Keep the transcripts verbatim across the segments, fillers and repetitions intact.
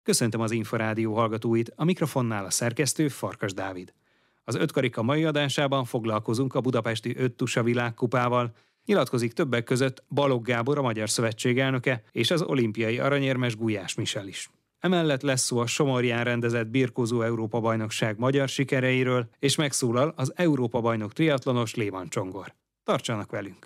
Köszöntöm az Inforádió hallgatóit, a mikrofonnál a szerkesztő Farkas Dávid. Az ötkarika mai adásában foglalkozunk a budapesti öttusa világkupával, nyilatkozik többek között Balogh Gábor, a Magyar Szövetség elnöke, és az olimpiai aranyérmes Gulyás Michel is. Emellett lesz szó a Somorján rendezett birkózó Európa-bajnokság magyar sikereiről, és megszólal az Európa-bajnok triatlonos Lévan Csongor. Tartsanak velünk!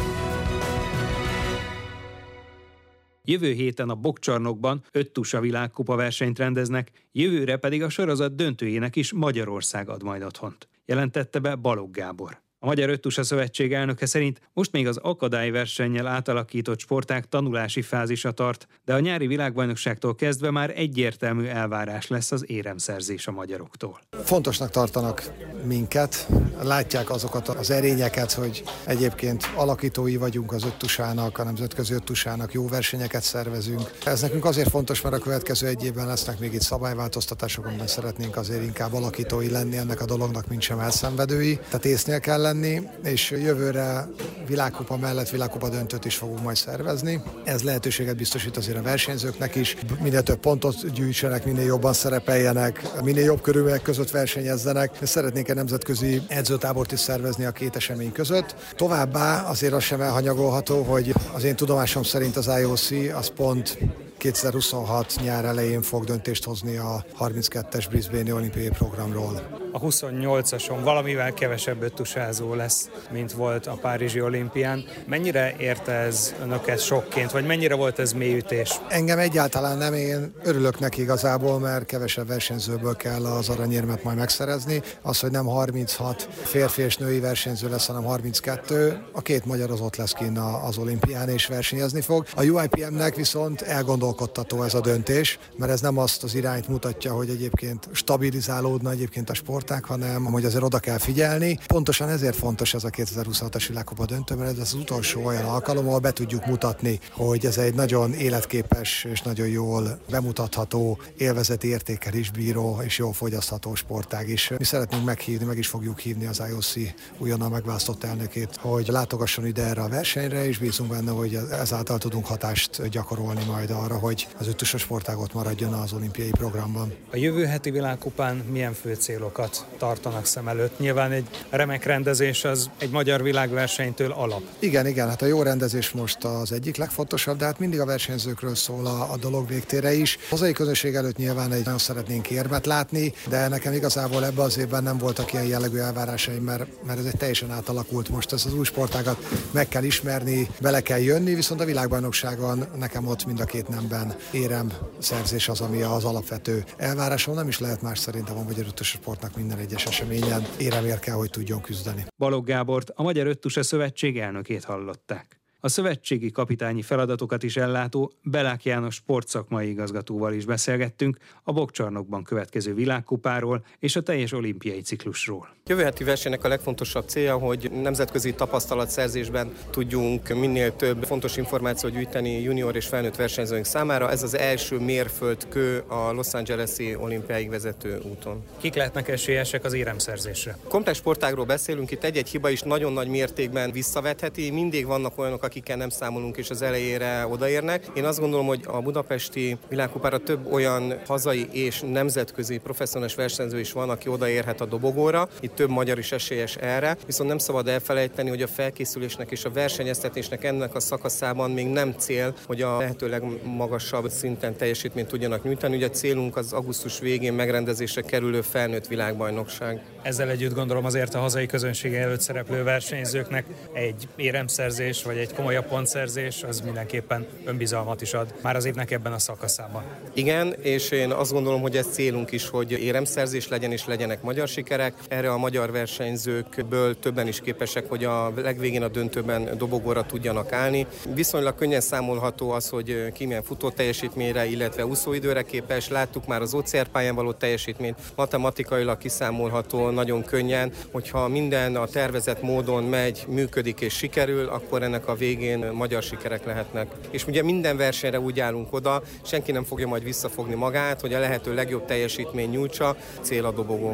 Jövő héten a Bokcsarnokban öttusa világkupa versenyt rendeznek, jövőre pedig a sorozat döntőjének is Magyarország ad majd otthont, jelentette be Balogh Gábor. A Magyar Öttusa Szövetség elnöke szerint most még az akadályversennyel átalakított sportág tanulási fázisa tart, de a nyári világbajnokságtól kezdve már egyértelmű elvárás lesz az éremszerzés a magyaroktól. Fontosnak tartanak minket, látják azokat az erényeket, hogy egyébként alakítói vagyunk az öttusának, a nemzetközi öttusának, jó versenyeket szervezünk. Ez nekünk azért fontos, mert a következő egy évben lesznek még itt szabályváltoztatások, amiben szeretnénk azért inkább alakítói lenni ennek a dolognak, mint sem elszenvedői. Tehát észnél kell lenni, és jövőre világkupa mellett világkupa döntőt is fogunk majd szervezni. Ez lehetőséget biztosít azért a versenyzőknek is, minél több pontot gyűjtsenek, minél jobban szerepeljenek, minél jobb körülmények között versenyezzenek. Szeretnénk egy nemzetközi edzőtábort is szervezni a két esemény között. Továbbá azért az sem elhanyagolható, hogy az én tudomásom szerint az I O C az pont kétezer-huszonhat nyár elején fog döntést hozni a harminckettes Brisbane-i olimpiai programról. A huszonnyolcason valamivel kevesebb öttusázó lesz, mint volt a párizsi olimpián. Mennyire érte ez önöket sokként, vagy mennyire volt ez mélyütés? Engem egyáltalán nem, én örülök neki igazából, mert kevesebb versenyzőből kell az aranyérmet majd megszerezni. Az, hogy nem harminchat férfi és női versenyző lesz, hanem harminckettő, a két magyar az ott lesz kinn az olimpián és versenyezni fog. A U I P M-nek viszont elgondolkodtató ez a döntés, mert ez nem azt az irányt mutatja, hogy egyébként stabilizálódna egyébként a sport, hanem hogy azért oda kell figyelni. Pontosan ezért fontos ez a kétezer-huszonhatos világkupa döntő, mert ez az utolsó olyan alkalom, ahol be tudjuk mutatni, hogy ez egy nagyon életképes és nagyon jól bemutatható, élvezeti értékkel is bíró és jól fogyasztható sportág is. Mi szeretnénk meghívni, meg is fogjuk hívni az I O C újonnan megválasztott elnökét, hogy látogasson ide erre a versenyre, és bízunk benne, hogy ezáltal tudunk hatást gyakorolni majd arra, hogy az öttusa sportágot maradjon az olimpiai programban. A jövő heti világkupán milyen fő célokat tartanak szem előtt? Nyilván egy remek rendezés az egy magyar világversenytől alap. Igen, igen, hát a jó rendezés most az egyik legfontosabb, de hát mindig a versenyzőkről szól a, a dolog végtére is. A hazai közönség előtt nyilván egy nagyon szeretnénk érmet látni, de nekem igazából ebben az évben nem voltak ilyen jellegű elvárásaim, mert, mert ez egy teljesen átalakult most. Ez az új sportágat meg kell ismerni, bele kell jönni, viszont a világbajnokságon nekem ott mind a két nemben érem szerzés az, ami az alapvető elvárásom. Nem is lehet más szerintem a magyar öttusa sportnak minden egyes eseményen éremért kell, hogy tudjon küzdeni. Balogh Gábort, a Magyar Öttusa Szövetség elnökét hallották. A szövetségi kapitányi feladatokat is ellátó Belák János sportszakmai igazgatóval is beszélgettünk a Bokcsarnokban következő világkupáról és a teljes olimpiai ciklusról. Jövő heti versenynek a legfontosabb célja, hogy nemzetközi tapasztalatszerzésben tudjunk minél több fontos információt gyűjteni junior és felnőtt versenyzőink számára. Ez az első mérföldkő a Los Angeles-i olimpiáig vezető úton. Kik lehetnek esélyesek az éremszerzésre? Komplex sportágról beszélünk, itt egy-egy hiba is nagyon nagy mértékben visszavetheti, mindig vannak olyanok, akikkel nem számolunk és az elejére odaérnek. Én azt gondolom, hogy a budapesti világkupára több olyan hazai és nemzetközi professzionális versenyző is van, aki odaérhet a dobogóra. Itt több magyar is esélyes erre, viszont nem szabad elfelejteni, hogy a felkészülésnek és a versenyeztetésnek ennek a szakaszában még nem cél, hogy a lehető legmagasabb szinten teljesítményt tudjanak nyújtani. Ugye a célunk az augusztus végén megrendezésre kerülő felnőtt világbajnokság. Ezzel együtt gondolom azért a hazai közönség előtt szereplő versenyzőknek egy éremszerzés vagy egy komolyabb pontszerzés az mindenképpen önbizalmat is ad már az évnek ebben a szakaszában. Igen, és én azt gondolom, hogy ez célunk is, hogy éremszerzés legyen és legyenek magyar sikerek. Erre a magyar versenyzőkből többen is képesek, hogy a legvégén a döntőben dobogóra tudjanak állni. Viszonylag könnyen számolható az, hogy ki milyen futó teljesítményre, illetve úszóidőre képes. Láttuk már az o cé er pályán való teljesítményt, matematikailag kiszámolható nagyon könnyen, hogyha minden a tervezett módon megy, működik és sikerül, akkor ennek a végén magyar sikerek lehetnek. És ugye minden versenyre úgy állunk oda, senki nem fogja majd visszafogni magát, hogy a lehető legjobb teljesítmény nyújtsa, cél a dobogó.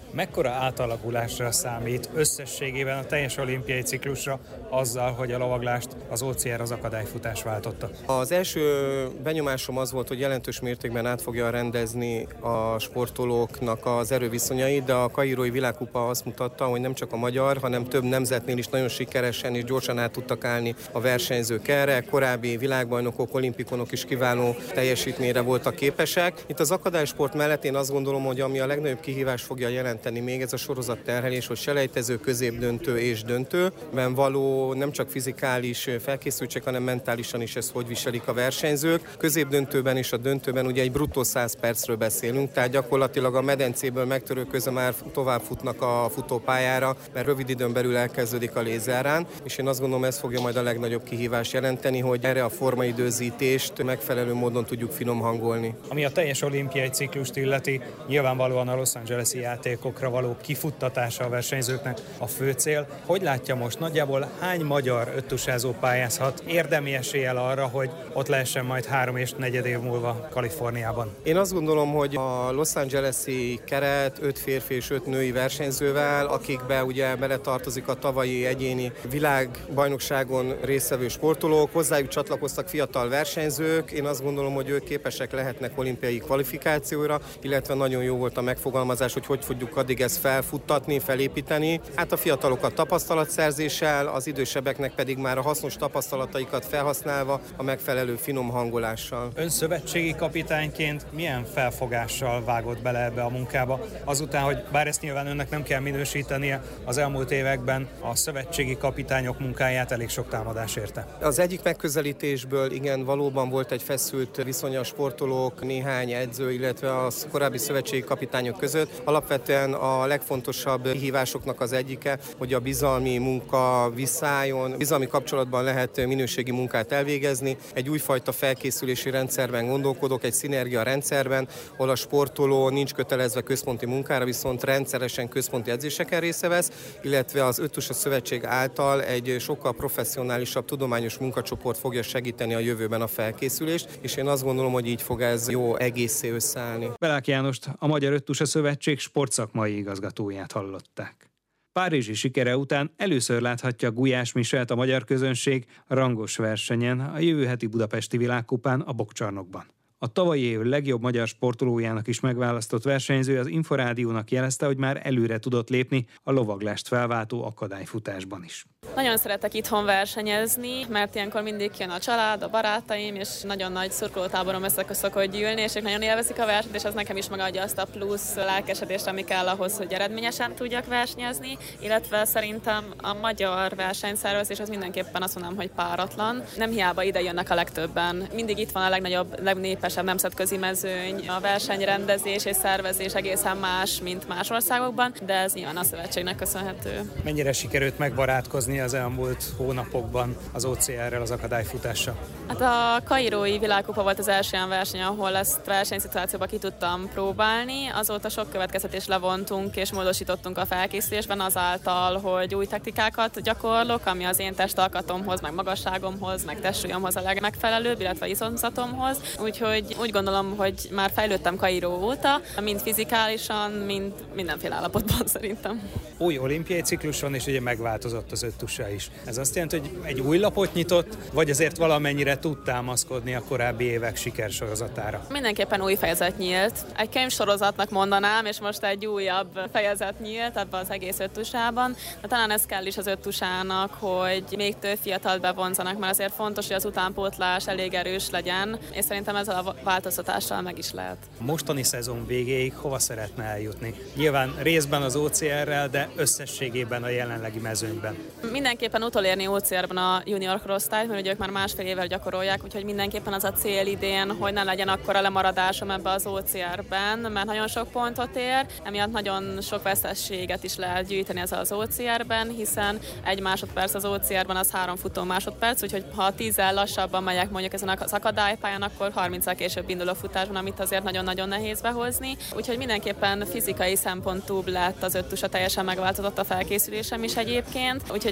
Mekkora átalakulásra számít összességében a teljes olimpiai ciklusra azzal, hogy a lovaglást az o cé er az akadályfutás váltotta? Az első benyomásom az volt, hogy jelentős mértékben át fogja rendezni a sportolóknak az erőviszonyait, de a kairói világkupa azt mutatta, hogy nem csak a magyar, hanem több nemzetnél is nagyon sikeresen és gyorsan át tudtak állni a versenyzők erre. Korábbi világbajnokok, olimpikonok is kiváló teljesítményre voltak képesek. Itt az akadálysport mellett én azt gondolom, hogy ami a legnagyobb kihívás fogja jelenteni még ez a sorozatterhelés, hogy selejtező, középdöntő és döntőben való nem csak fizikális felkészültség, hanem mentálisan is ezt hogy viselik a versenyzők. Középdöntőben és a döntőben ugye egy bruttó száz percről beszélünk, tehát gyakorlatilag a medencéből megtörő közben már tovább futnak a futópályára, mert rövid időn belül elkezdődik a lézerrán, és én azt gondolom, ez fogja majd a legnagyobb kihívást jelenteni, hogy erre a formaidőzítést megfelelő módon tudjuk finom hangolni. Ami a teljes olimpiai ciklust illeti, nyilvánvalóan a Los Angeles-i játékokra való kifuttatása a versenyzőknek a fő cél. Hogy látja most, nagyjából hány magyar öttusázó pályázhat érdemi eséllyel arra, hogy ott lehessen majd három és negyed év múlva Kaliforniában? Én azt gondolom, hogy a Los Angeles-i keret öt férfi és öt női versenyzővel, akikbe ugye beletartozik a tavalyi egyéni világbajnokságon résztvevő sportolók, hozzájuk csatlakoztak fiatal versenyzők. Én azt gondolom, hogy ők képesek lehetnek olimpiai kvalifikációra, illetve nagyon jó volt a megfogalmazás, hogy hogy fogjuk addig ezt felfuttatni, felépíteni. Hát a fiatalokat tapasztalatszerzéssel, az idősebbeknek pedig már a hasznos tapasztalataikat felhasználva a megfelelő finom hangolással. Ön szövetségi kapitányként milyen felfogással vágott bele ebbe a munkába? Azután, hogy bár ezt nyilván önnek nem kell minősítenie, az elmúlt években a szövetségi kapitányok munkáját elég sok támadás érte. Az egyik megközelítésből igen, valóban volt egy feszült viszony a sportolók, néhány edző, illetve a korábbi szövetségi kapitányok között. Alapvetően a legfontosabb kihívásoknak az egyike, hogy a bizalmi munka visszálljon, bizalmi kapcsolatban lehet minőségi munkát elvégezni. Egy újfajta felkészülési rendszerben gondolkodok, egy szinergia rendszerben, ahol a sportoló nincs kötelezve központi munkára, viszont rendszeresen központi edzéseken részt vesz, illetve az Öttusa Szövetség által egy sokkal professzionálisabb tudományos munkacsoport fogja segíteni a jövőben a felkészülést, és én azt gondolom, hogy így fog ez jó egészé összeállni. Belák Jánost, a Magyar Öttusa Szövetség sportszakmai igazgatóját hallották. Párizsi sikere után először láthatja Gulyás Michelt a magyar közönség a rangos versenyen, a jövő heti budapesti világkupán a bokcsarnokban. A tavalyi év legjobb magyar sportolójának is megválasztott versenyző az Inforádiónak jelezte, hogy már előre tudott lépni a lovaglást felváltó akadályfutásban is. Nagyon szeretek itthon versenyezni, mert ilyenkor mindig jön a család, a barátaim, és nagyon nagy szurkolótáborom össze szokott gyűlni, és ők nagyon élvezik a versenyt, és ez nekem is megadja azt a plusz lelkesedést, ami kell ahhoz, hogy eredményesen tudjak versenyezni, illetve szerintem a magyar versenyszervezés az mindenképpen azt mondom, hogy páratlan. Nem hiába ide jönnek a legtöbben. Mindig itt van a legnagyobb, legnépesebb nemzetközi mezőny, a versenyrendezés és szervezés egészen más, mint más országokban, de ez nyilván a szövetségnek köszönhető. Mennyire sikerült megbarátkozni az elmúlt hónapokban az o cé errel, az akadályfutással? Hát a kairói világkupa volt az első olyan verseny, ahol ezt versenyszituációba ki tudtam próbálni. Azóta sok következtetést levontunk és módosítottunk a felkészülésben azáltal, hogy új taktikákat gyakorlok, ami az én testalkatomhoz, meg magasságomhoz, meg testsúlyomhoz a legmegfelelőbb, illetve izomzatomhoz. Úgyhogy úgy gondolom, hogy már fejlődtem Kairó óta, mind fizikálisan, mind mindenféle állapotban szerintem. Új olimpiai ciklus van, és ugye megváltozott az öttusa is. Ez azt jelenti, hogy egy új lapot nyitott, vagy azért valamennyire tud támaszkodni a korábbi évek sikersorozatára? Mindenképpen új fejezet nyílt. Egy könyvsorozatnak mondanám, és most egy újabb fejezet nyílt ebben az egész öttusában. De talán ez kell is az öttusának, hogy még több fiatalt bevonzanak, mert azért fontos, hogy az utánpótlás elég erős legyen, és szerintem ezzel a változtatással meg is lehet. Mostani szezon végéig hova szeretne eljutni? Nyilván részben az o cé errel, de összességében a jelenlegi mezőnyben. Mindenképpen utolérni o cé erben a junior korosztályt, mert ugye ők már másfél évvel gyakorolják, úgyhogy mindenképpen az a cél idén, hogy ne legyen akkora lemaradásom ebbe az o cé erben, mert nagyon sok pontot ér, emiatt nagyon sok veszességet is lehet gyűjteni ez az o cé erben, hiszen egy másodperc az o cé erben az három futó másodperc, úgyhogy ha tízzel lassabban megyek mondjuk ezen az akadálypályán, akkor harminccal később induló futásban, amit azért nagyon-nagyon nehéz behozni. Úgyhogy mindenképpen fizikai szempontúbb lett az öttusa, teljesen megváltozott a felkészülésem is egyébként. Úgyhogy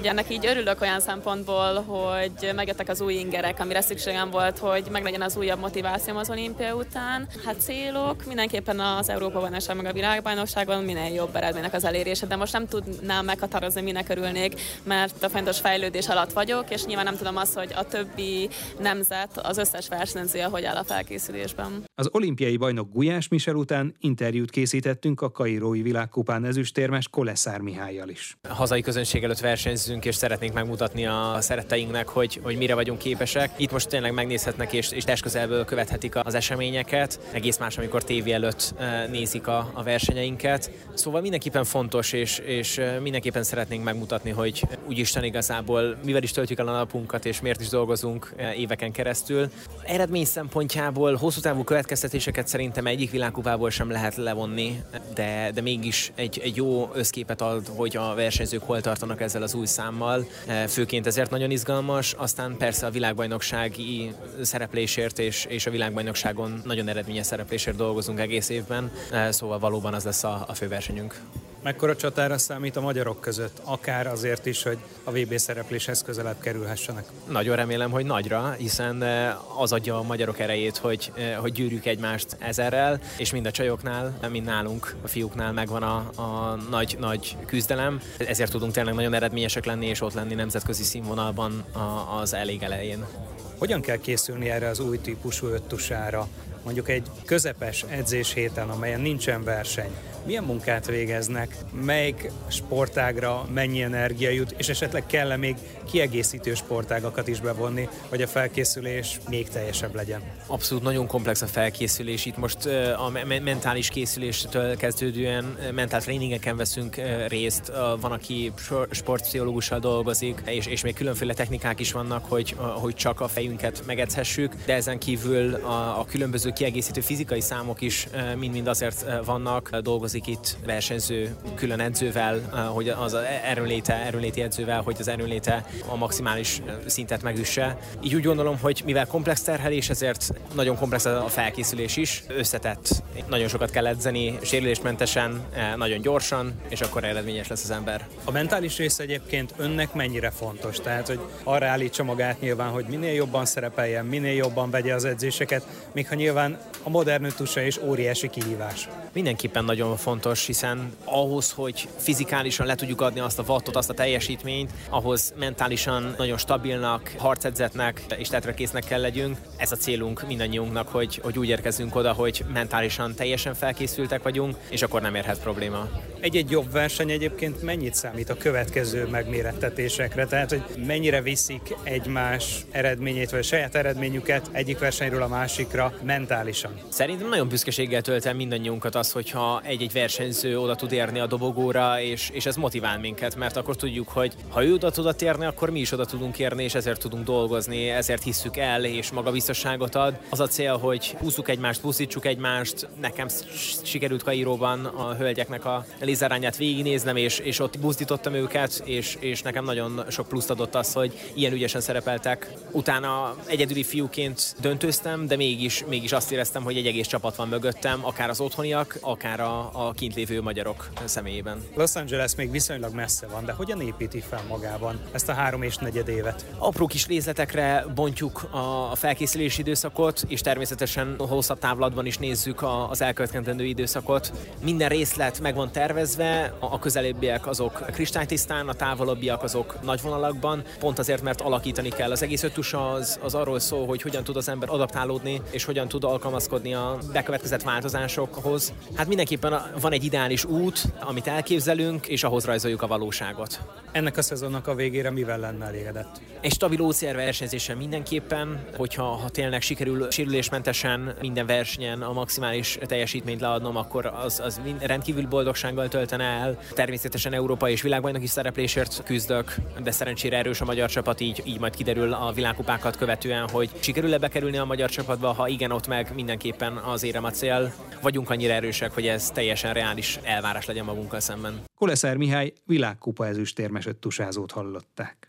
Úgyhogy ennek így örülök olyan szempontból, hogy megjöttek az új ingerek, amire szükségem volt, hogy meglegyen az újabb motivációm az olimpia után. Hát célok, mindenképpen az Európa-bajnokság meg a világbajnokságon minél jobb eredménynek az elérése, de most nem tudnám meghatározni, minek örülnék, mert a fontos fejlődés alatt vagyok, és nyilván nem tudom azt, hogy a többi nemzet, az összes versenyzője hogy áll a felkészülésben. Az olimpiai bajnok Gulyás Michel után interjút készítettünk a kairói világkupán ezüstérmes Koleszár Mihállyal is. A hazai közönség előtt versenyzünk, és szeretnénk megmutatni a szeretteinknek, hogy, hogy mire vagyunk képesek. Itt most tényleg megnézhetnek, és, és testközelből követhetik az eseményeket. Egész más, amikor tévé előtt nézik a, a versenyeinket. Szóval mindenképpen fontos, és, és mindenképpen szeretnénk megmutatni, hogy úgyisten igazából mivel is töltjük el a napunkat, és miért is dolgozunk éveken keresztül. Eredmény szempontjából hosszú távú következtetéseket szerintem egyik világkupából sem lehet levonni, de, de mégis egy, egy jó összképet ad, hogy a versenyzők hol tartanak ezzel az új számmal. Főként ezért nagyon izgalmas, aztán persze a világbajnoksági szereplésért és, és a világbajnokságon nagyon eredményes szereplésért dolgozunk egész évben, szóval valóban az lesz a, a főversenyünk. Mekkora csatára számít a magyarok között, akár azért is, hogy a vé bé szerepléshez közelebb kerülhessenek? Nagyon remélem, hogy nagyra, hiszen az adja a magyarok erejét, hogy, hogy gyűrjük egymást ezerrel, és mind a csajoknál, mind nálunk, a fiúknál megvan a, a nagy, nagy küzdelem. Ezért tudunk tényleg nagyon eredményesek lenni, és ott lenni nemzetközi színvonalban az elég elején. Hogyan kell készülni erre az új típusú öttusára? Mondjuk egy közepes edzés héten, amelyen nincsen verseny. Milyen munkát végeznek, melyik sportágra mennyi energia jut, és esetleg kell-e még kiegészítő sportágakat is bevonni, hogy a felkészülés még teljesebb legyen? Abszolút nagyon komplex a felkészülés. Itt most a mentális készüléstől kezdődően mentál tréningeken veszünk részt. Van, aki sportpszichológussal dolgozik, és, és még különféle technikák is vannak, hogy, hogy csak a fejünket megedzhessük, de ezen kívül a, a különböző kiegészítő fizikai számok is mind-mind azért vannak, dolgozik itt versenyző külön edzővel, hogy az erőnléte, erőnléti edzővel, hogy az erőnléte a maximális szintet megüsse. Így úgy gondolom, hogy mivel komplex terhelés, ezért nagyon komplex a felkészülés is, összetett. Nagyon sokat kell edzeni, sérülésmentesen, nagyon gyorsan, és akkor eredményes lesz az ember. A mentális rész egyébként önnek mennyire fontos? Tehát, hogy arra állítsa magát nyilván, hogy minél jobban szerepeljen, minél jobban vegye az edzéseket, még ha nyilván a modern öttusa is óriási kihívás. Mindenképpen nagyon fontos, hiszen ahhoz, hogy fizikálisan le tudjuk adni azt a wattot, azt a teljesítményt, ahhoz mentálisan nagyon stabilnak, harcedzetnek és tetrekésznek kell legyünk. Ez a célunk mindannyiunknak, hogy, hogy úgy érkezünk oda, hogy mentálisan teljesen felkészültek vagyunk, és akkor nem érhet probléma. Egy-egy jobb verseny egyébként mennyit számít a következő megmérettetésekre? Tehát, hogy mennyire viszik egymás eredményét, vagy a saját eredményüket egyik versenyről a másikra mentálisan? Szerintem nagyon büszkeséggel tölt el mindannyiunkat az, hogyha egy-egy versenyző oda tud érni a dobogóra, és, és ez motivál minket, mert akkor tudjuk, hogy ha ő oda tud érni, akkor mi is oda tudunk érni, és ezért tudunk dolgozni, ezért hisszük el, és magabiztosságot ad. Az a cél, hogy húzzuk egymást, buszítsuk egymást. Nekem sikerült Kairóban a hölgyeknek a lézerányát végignéznem, és, és ott buzdítottam őket, és, és nekem nagyon sok pluszt adott az, hogy ilyen ügyesen szerepeltek. Utána egyedüli fiúként döntőztem, de mégis, mégis azt éreztem, hogy egy egész csapat van mögöttem, akár az otthoniak, akár a, a kint lévő magyarok személyében. Los Angeles még viszonylag messze van, de hogyan építi fel magában ezt a három és negyed évet? Apró kis részletekre bontjuk a felkészülési időszakot, és természetesen hosszabb távlatban is nézzük az elkövetkezendő időszakot. Minden részlet meg van tervezve, a közelebbiek azok kristálytisztán, a távolabbiak azok nagy vonalakban, pont azért, mert alakítani kell. Az egész öttusa az, az arról szól, hogy hogyan tud az ember adaptálódni, és hogyan tud alkalmazkodni a bekövetkezett változásokhoz. Hát mindenképpen van egy ideális út, amit elképzelünk, és ahhoz rajzoljuk a valóságot. Ennek a szezonnak a végére mivel lenne elégedett? Egy stabil ó cé er versenyzésen mindenképpen, hogyha ha tényleg sikerül sérülésmentesen minden versenyen a maximális teljesítményt leadnom, akkor az, az rendkívül boldogsággal töltene el. Természetesen Európa és világbajnoki szereplésért küzdök, de szerencsére erős a magyar csapat, így, így majd kiderül a világkupákat követően, hogy sikerül-e bekerülni a magyar csapatba, ha igen, ott meg mindenképpen az érem a cél. Vagyunk annyira erősek, hogy ez teljesen reális elvárás legyen magunkkal szemben. Koleszár Mihály világkupa ezüstérmes öttusázót hallották.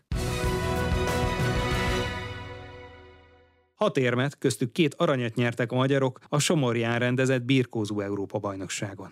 Hat érmet, köztük két aranyat nyertek a magyarok a Somorján rendezett birkózó Európa-bajnokságon.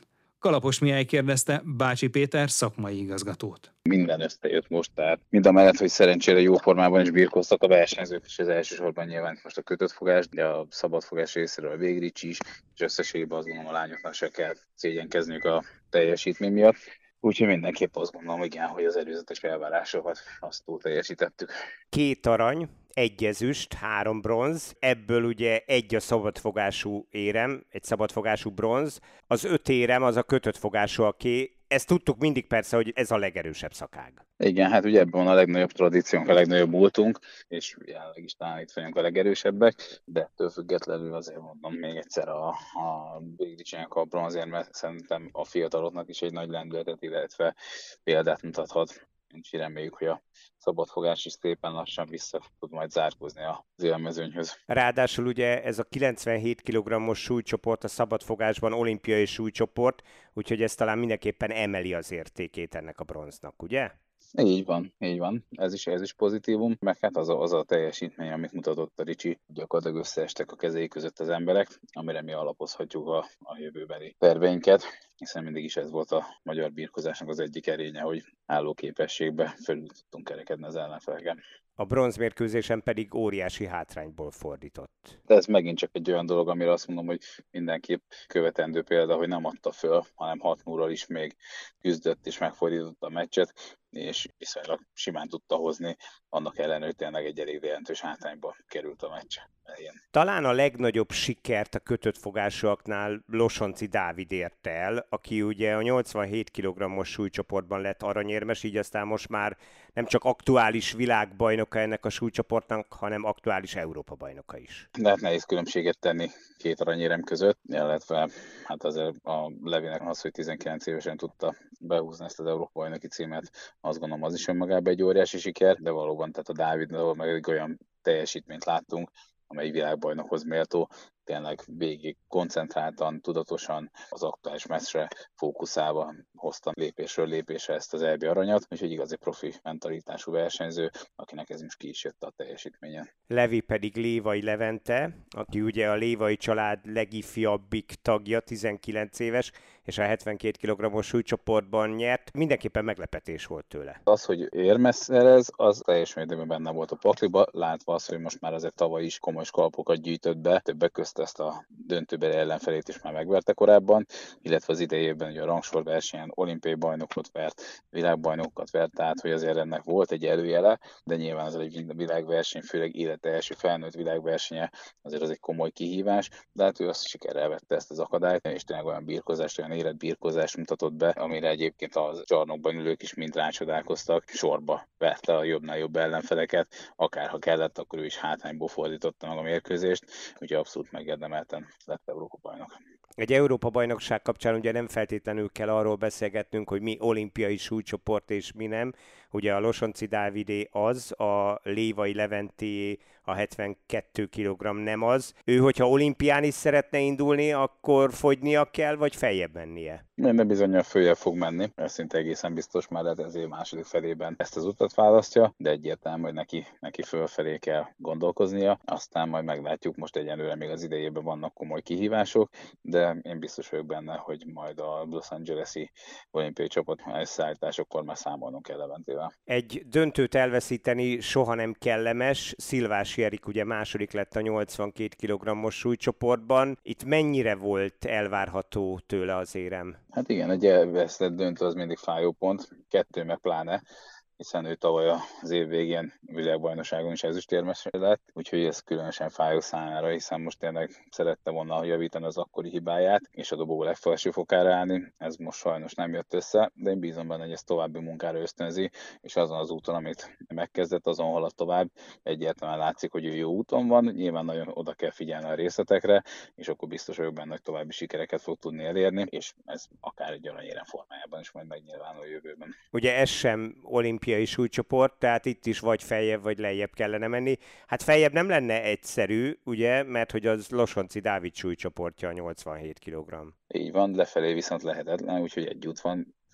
Kalapos Mihály kérdezte Bácsi Péter szakmai igazgatót. Minden összejött most, tehát mind a mellett, hogy szerencsére jó formában is birkóztak a versenyzők, és ez elsősorban nyilván most a kötött fogás, de a szabadfogás részéről a Végricsi is, és összességében azt gondolom a lányoknak se kell szégyenkezniük a teljesítmény miatt. Úgyhogy mindenképp azt gondolom, igen, hogy az előzetes elvárásokat azt túl teljesítettük. Két arany, egy ezüst, három bronz, ebből ugye egy a szabadfogású érem, egy szabadfogású bronz, az öt érem az a kötött fogásúaké. Ezt tudtuk mindig persze, hogy ez a legerősebb szakág. Igen, hát ugye ebben van a legnagyobb tradíciónk, a legnagyobb múltunk, és jelenleg is talán itt vagyunk a legerősebbek, de ettől függetlenül azért mondom még egyszer a, a Végricsinek a bronzért, mert szerintem a fiataloknak is egy nagy lendületet, illetve példát mutathat. Úgyhogy reméljük, hogy a szabadfogás is szépen lassan vissza tud majd zárkózni az élmezőnyhöz. Ráadásul ugye ez a kilencvenhét kilogrammos súlycsoport a szabadfogásban olimpiai súlycsoport, úgyhogy ez talán mindenképpen emeli az értékét ennek a bronznak, ugye? Így van, így van. Ez is, ez is pozitívum, meg hát az a, az a teljesítmény, amit mutatott a Ricsi, gyakorlatilag összeestek a kezei között az emberek, amire mi alapozhatjuk a, a jövőbeli terveinket, hiszen mindig is ez volt a magyar birkózásnak az egyik erénye, hogy állóképességbe fölül tudtunk kerekedni az ellenfeleken. A bronzmérkőzésen pedig óriási hátrányból fordított. De ez megint csak egy olyan dolog, amire azt mondom, hogy mindenképp követendő példa, hogy nem adta föl, hanem hat nullról is még küzdött és megfordította a meccset, és viszonylag simán tudta hozni, annak ellenőre, hogy tényleg egy elég jelentős hátrányba került a meccs. Ilyen. Talán a legnagyobb sikert a kötött fogásúaknál Losonci Dávid érte el, aki ugye a nyolcvanhét kilogrammos súlycsoportban lett aranyérmes, így aztán most már nem csak aktuális világbajnoka ennek a súlycsoportnak, hanem aktuális Európa-bajnoka is. Lehet nehéz különbséget tenni két aranyérem között, illetve hát azért a Levinek az, hogy tizenkilenc évesen tudta behúzni ezt az Európa-bajnoki címet, azt gondolom az is önmagában egy óriási siker, de valóban tehát a Dávidnál meg egy olyan teljesítményt láttunk, amely világbajnokhoz méltó, tényleg végig koncentráltan, tudatosan az aktuális meccsre fókuszálva hoztam lépésről lépésre ezt az é bé aranyat, úgyhogy igazi profi mentalitású versenyző, akinek ez most ki is jött a teljesítményen. Levi pedig Lévai Levente, aki ugye a Lévai család legifjabbik tagja, tizenkilenc éves, és a hetvenkét kilogrammos súlycsoportban nyert. Mindenképpen meglepetés volt tőle. Az, hogy érmet szerez, az teljes mértékben benne volt a pakliba, látva az, hogy most már azért tavaly is komoly skalpokat gyűjtött be, többek közt ezt a döntőbeli ellenfelét is már megverte korábban, illetve az idejében ugye a rangsorversenyen olimpiai bajnokot vert, világbajnokokat vert, tehát hogy azért ennek volt egy előjele, de nyilván az egy világverseny, főleg élete első felnőtt világversenye, azért az egy komoly kihívás, de hát ő azt sikerrel vette ezt az akadályt, és tényleg olyan birkózást, olyan életbirkózást mutatott be, amire egyébként a csarnokban ülők is mind rácsodálkoztak, sorba verte a jobbnál jobb ellenfeleket, akárha kellett, akkor ő is hátrányból fordította meg a mérkőzést, úgyhogy abszolút megérdemelten lett Európa-bajnok. Egy Európa-bajnokság kapcsán ugye nem feltétlenül kell arról beszélgetnünk, hogy mi olimpiai súlycsoport és mi nem. Ugye a Losonci Dávidé az, a Lévai Leventé a hetvenkét kilogramm nem az. Ő, hogyha olimpián is szeretne indulni, akkor fogynia kell, vagy feljebb mennie? Minden bizonnyal följebb fog menni, ez szinte egészen biztos, már lehet ezért második felében ezt az utat választja, de egyértelmű, hogy neki, neki fölfelé kell gondolkoznia, aztán majd meglátjuk, most egyenlőre még az idejében vannak komoly kihívások, de én biztos vagyok benne, hogy majd a Los Angeles-i olimpiai csapat összeállításokkor már számolnunk kell Leventével. Egy döntőt elveszíteni soha nem kellemes, Szilvási Erik ugye második lett a nyolcvankét kilogrammos súlycsoportban. Itt mennyire volt elvárható tőle az érem? Hát igen, egy elvesztett döntő az mindig fájó pont, kettő meg pláne, hiszen ő tavaly az év végén világbajnokságon is ezüstérmes lett, úgyhogy ez különösen fájó számára, hiszen most tényleg szerette volna javítani az akkori hibáját, és a dobogó legfelső fokára állni. Ez most sajnos nem jött össze, de én bízom benne, hogy ez további munkára ösztönzi, és azon az úton, amit megkezdett, azon halad tovább. Egyáltalán látszik, hogy ő jó úton van, nyilván nagyon oda kell figyelni a részletekre, és akkor biztos vagyok benne, hogy további sikereket fog tudni elérni, és ez akár egy aranyérem formájában is majd megnyilvánul a jövőben. Ugye ez sem olimpiai súlycsoport, tehát itt is vagy feljebb, vagy lejjebb kellene menni. Hát feljebb nem lenne egyszerű, ugye, mert hogy az Losonci Dávid súlycsoportja a nyolcvanhét kilogramm. Így van, lefelé viszont lehetetlen, úgyhogy egy út van,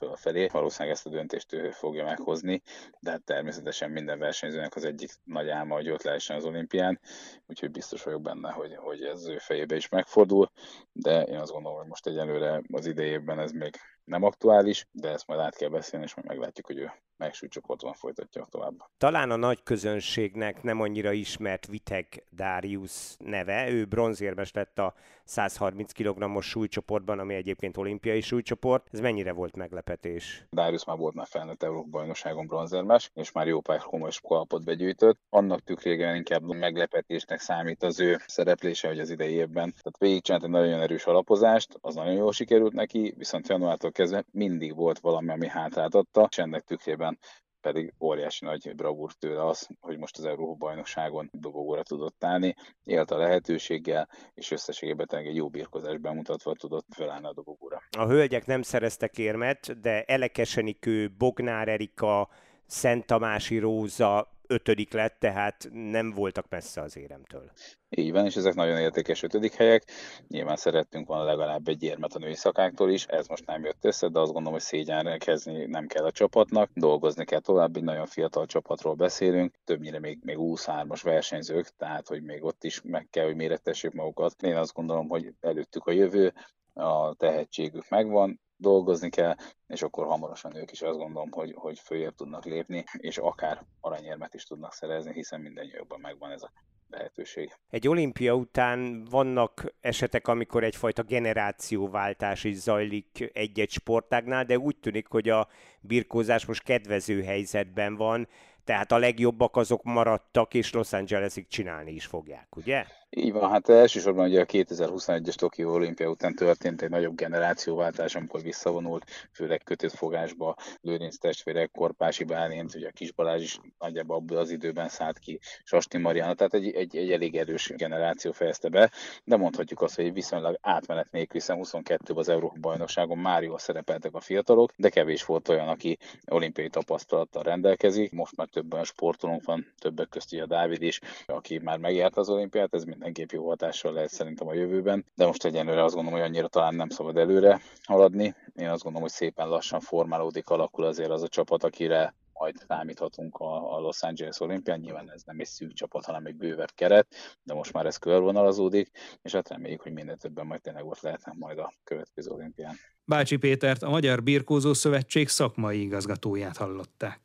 fölfelé. Valószínűleg ezt a döntést ő fogja meghozni, de hát természetesen minden versenyzőnek az egyik nagy álma, hogy ott lehessen az olimpián, úgyhogy biztos vagyok benne, hogy, hogy ez az ő fejébe is megfordul, de én azt gondolom, hogy most egyelőre az idejében ez még nem aktuális, de ezt majd át kell beszélni, és majd meglátjuk, hogy ő melyik súlycsoportban folytatja tovább. Talán a nagy közönségnek nem annyira ismert Vitek Darius neve, ő bronzérmes lett a száz harminc kilogrammos súlycsoportban, ami egyébként olimpiai súlycsoport. Ez mennyire volt meglepetés? Darius már volt már felnőtt Európa-bajnokságon bronzérmes, és már jó pár komoly kalapot begyűjtött. Annak tükrében inkább meglepetésnek számít az ő szereplése, hogy az idei évben. Tehát végigcsinált egy nagyon erős alapozást, az nagyon jól sikerült neki, viszont januártól kezdve mindig volt valami, ami hátráltatta, és ennek tükrében pedig óriási nagy bravúr tőle az, hogy most az Európa-bajnokságon dobogóra tudott állni, élt a lehetőséggel, és összességében tényleg egy jó birkozás bemutatva tudott felállni a dobogóra. A hölgyek nem szereztek érmet, de Elekes Enikő, Bognár Erika, Szent Tamási Róza ötödik lett, tehát nem voltak messze az éremtől. Így van, és ezek nagyon értékes ötödik helyek. Nyilván szerettünk volna legalább egy érmet a női szakáktól is, ez most nem jött össze, de azt gondolom, hogy szégyenre kezdeni nem kell a csapatnak, dolgozni kell tovább, egy nagyon fiatal csapatról beszélünk, többnyire még, még huszonhármas versenyzők, tehát hogy még ott is meg kell, hogy méretessék magukat. Én azt gondolom, hogy előttük a jövő, a tehetségük megvan, dolgozni kell, és akkor hamarosan ők is azt gondolom, hogy, hogy följebb tudnak lépni, és akár aranyérmet is tudnak szerezni, hiszen mindennyiukban megvan ez a lehetőség. Egy olimpia után vannak esetek, amikor egyfajta generációváltás is zajlik egy-egy sportágnál, de úgy tűnik, hogy a birkózás most kedvező helyzetben van, tehát a legjobbak azok maradtak, és Los Angelesig csinálni is fogják, ugye? Így van, hát elsősorban ugye a kétezer-huszonegyes Tokió olimpia után történt egy nagyobb generációváltás, amikor visszavonult, főleg kötött fogásba Lőrinc testvérek, Korpási Bálint, ugye a Kis Balázs is nagyjából abban az időben szállt ki, Sasti Mariana, tehát egy, egy, egy elég erős generáció fejezte be, de mondhatjuk azt, hogy egy viszonylag átmenet nélkül, hiszen huszonkettőben az Európa-bajnokságon már jól szerepeltek a fiatalok, de kevés volt olyan, aki olimpiai tapasztalattal rendelkezik. Most már több olyan sportolónk van, többek közt a Dávid is, aki már megjárt az olimpiát, ez mindenképp jó hatással lehet szerintem a jövőben, de most egyenlőre azt gondolom, hogy annyira talán nem szabad előre haladni. Én azt gondolom, hogy szépen lassan formálódik, alakul azért az a csapat, akire majd számíthatunk a, a Los Angeles olimpián. Nyilván ez nem egy szűk csapat, hanem egy bővebb keret, de most már ez körvonalazódik, és hát reméljük, hogy minden többen majd tényleg ott lehetnek majd a következő olimpián. Bácsi Pétert, a Magyar Birkózó Szövetség szakmai igazgatóját hallották.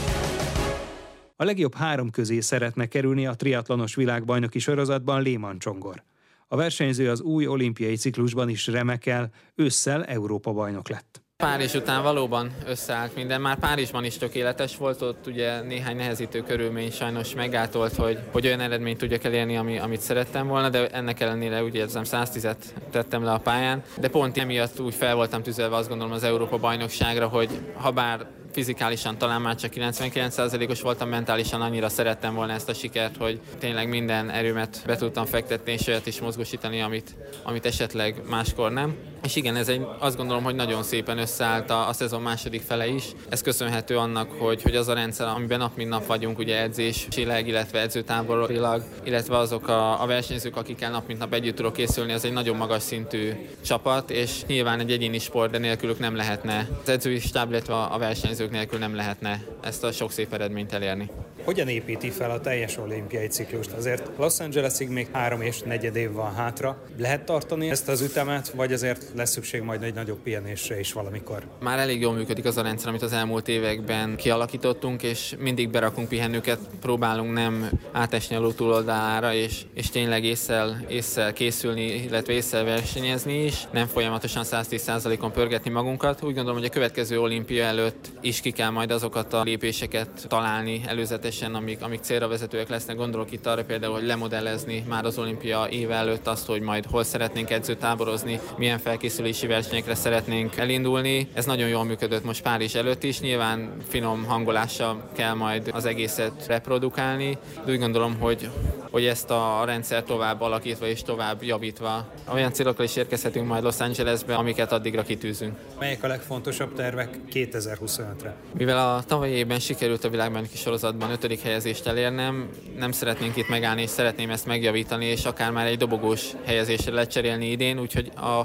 A legjobb három közé szeretne kerülni a triatlonos világbajnoki sorozatban Lehmann Csongor. A versenyző az új olimpiai ciklusban is remekel, ősszel Európa-bajnok lett. Párizs után valóban összeállt minden, már Párizsban is tökéletes volt, ott ugye néhány nehezítő körülmény sajnos meggátolt, hogy, hogy olyan eredményt tudjak elérni, ami, amit szerettem volna, de ennek ellenére úgy érzem száztízet tettem le a pályán, de pont emiatt úgy fel voltam tüzelve azt gondolom az Európa-bajnokságra, hogy ha bár fizikálisan talán már csak kilencvenkilenc százalékos voltam, mentálisan annyira szerettem volna ezt a sikert, hogy tényleg minden erőmet be tudtam fektetni és olyat is mozgósítani, amit, amit esetleg máskor nem. És igen, ez egy, azt gondolom, hogy nagyon szépen összeállt a, a szezon második fele is. Ez köszönhető annak, hogy, hogy az a rendszer, amiben nap mint nap vagyunk, ugye edzésileg, illetve edzőtáborilag, illetve azok a, a versenyzők, akikkel nap mint nap együtt tudok készülni, az egy nagyon magas szintű csapat, és nyilván egy egyéni sport, de nélkülük nem lehetne. Az edzői stáb, illetve a versenyzők nélkül nem lehetne ezt a sok szép eredményt elérni. Hogyan építi fel a teljes olimpiai ciklust? Azért Los Angelesig még három és negyed év van hátra. Lehet tartani ezt az ütemet, vagy azért lesz szükség majd egy nagyobb pihenésre is valamikor? Már elég jól működik az a rendszer, amit az elmúlt években kialakítottunk, és mindig berakunk pihenőket, próbálunk nem átesni a ló túloldalára, és, és tényleg ésszel, ésszel készülni, illetve ésszel versenyezni is, nem folyamatosan száztíz százalékon pörgetni magunkat. Úgy gondolom, hogy a következő olimpia előtt is ki kell majd azokat a lépéseket találni előzetesen, amik, amik célra vezetőek lesznek. Gondolok itt arra például, hogy lemodellezni már az olimpia éve előtt azt, hogy majd hol szeretnénk edzőtáborozni, milyen felkészülési versenyekre szeretnénk elindulni. Ez nagyon jól működött most Párizs előtt is, nyilván finom hangolással kell majd az egészet reprodukálni, de úgy gondolom, hogy hogy ezt a rendszer tovább alakítva és tovább javítva olyan célokra is érkezhetünk majd Los Angelesbe, amiket addigra kitűzünk. Melyek a legfontosabb tervek kétezer-huszonötre? Mivel a tavalyi évben sikerült a világbajnoki sorozatban ötödik helyezést elérnem, nem szeretnénk itt megállni, és szeretném ezt megjavítani, és akár már egy dobogós helyezésre lecserélni idén, úgyhogy a fő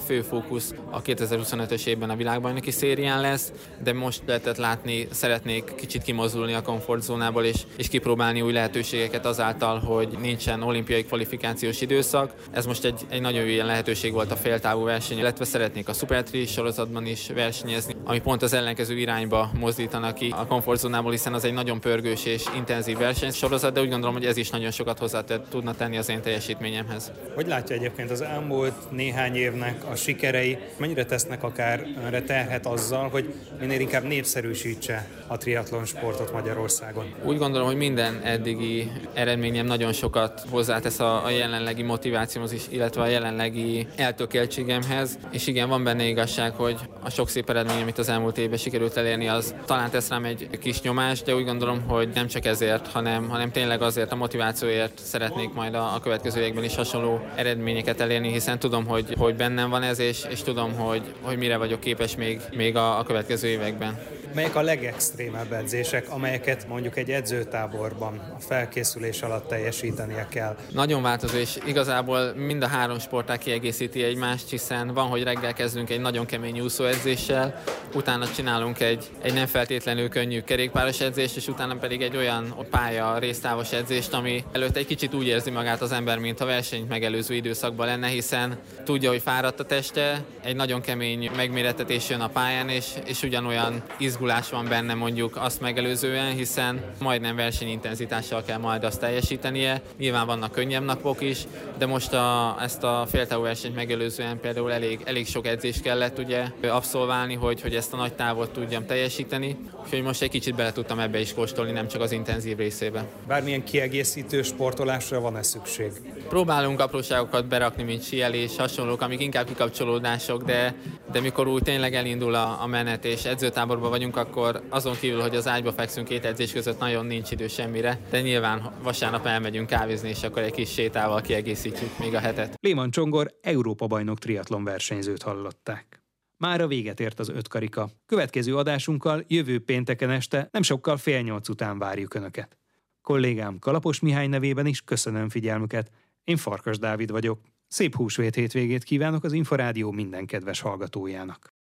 fókusz a kétezer-huszonötös évben a világbajnoki szérián lesz, de most lehetett látni, szeretnék kicsit kimozdulni a komfortzónából és, és kipróbálni új lehetőségeket azáltal, hogy nincsen olimpiai kvalifikációs időszak. Ez most egy, egy nagyon jó ilyen lehetőség volt a féltávú verseny, illetve szeretnék a Super Tri sorozatban is versenyezni, ami pont az ellenkező irányba mozdítanak ki a komfortzónából, hiszen az egy nagyon pörgős és intenzív versenysorozat, de úgy gondolom, hogy ez is nagyon sokat hozzá tudna tenni az én teljesítményemhez. Hogy látja egyébként az elmúlt néhány évnek a sikerei, mennyire tesznek akár önre terhet azzal, hogy minél inkább népszerűsítse a triatlon sportot Magyarországon? Úgy gondolom, hogy minden eddigi eredményem nagyon sokat hozzátesz a, a jelenlegi motivációmhoz is, illetve a jelenlegi eltökéltségemhez, és igen, van benne igazság, hogy a sok szép eredmény, amit az elmúlt évben sikerült elérni, az talán tesz rám egy kis nyomás, de úgy gondolom, hogy nem csak ezért, hanem, hanem tényleg azért a motivációért szeretnék majd a, a következő években is hasonló eredményeket elérni, hiszen tudom, hogy, hogy bennem van ez, és, és tudom, hogy, hogy mire vagyok képes még, még a, a következő években. Melyek a legextrémebb edzések, amelyeket mondjuk egy edzőtáborban a felkészülés alatt teljesítenie kell? Nagyon változó, és igazából mind a három sportág kiegészíti egymást, hiszen van, hogy reggel kezdünk egy nagyon kemény úszóedzéssel, utána csinálunk egy, egy nem feltétlenül könnyű kerékpáros edzést, és utána pedig egy olyan pálya résztávos edzést, ami előtt egy kicsit úgy érzi magát az ember, mint a versenyt megelőző időszakban lenne, hiszen tudja, hogy fáradt a teste, egy nagyon kemény megmérettetés jön a pályán, és, és ugyanolyan izgulás van benne mondjuk azt megelőzően, hiszen majdnem versenyintenzitással kell majd azt teljesítenie. Nyilván vannak könnyebb napok is, de most a, ezt a féltávú versenyt megelőzően például elég, elég sok edzés kellett ugye abszolválni, hogy, hogy ezt a nagy távot tudjam teljesíteni, úgyhogy most egy kicsit bele tudtam ebbe is kóstolni, nem csak az intenzív részébe. Bármilyen kiegészítő sportolásra van-e szükség? Próbálunk apróságokat berakni, mint síelés, hasonlók, amik inkább kikapcsolódások, de, de mikor úgy tényleg elindul a, a menet és edzőtáborban vagyunk, akkor azon kívül, hogy az ágyba fekszünk két edzés között, nagyon nincs idő semmire, de nyilván vasárnap elmegyünk kávézni, és akkor egy kis sétával kiegészítjük még a hetet. Léman Csongor Európa-bajnok triatlon versenyzőt hallották. Mára véget ért az öt karika. Következő adásunkkal jövő pénteken este nem sokkal fél nyolc után várjuk Önöket. Kollégám Kalapos Mihály nevében is köszönöm figyelmüket. Én Farkas Dávid vagyok. Szép húsvét hétvégét kívánok az Inforádió minden kedves hallgatójának.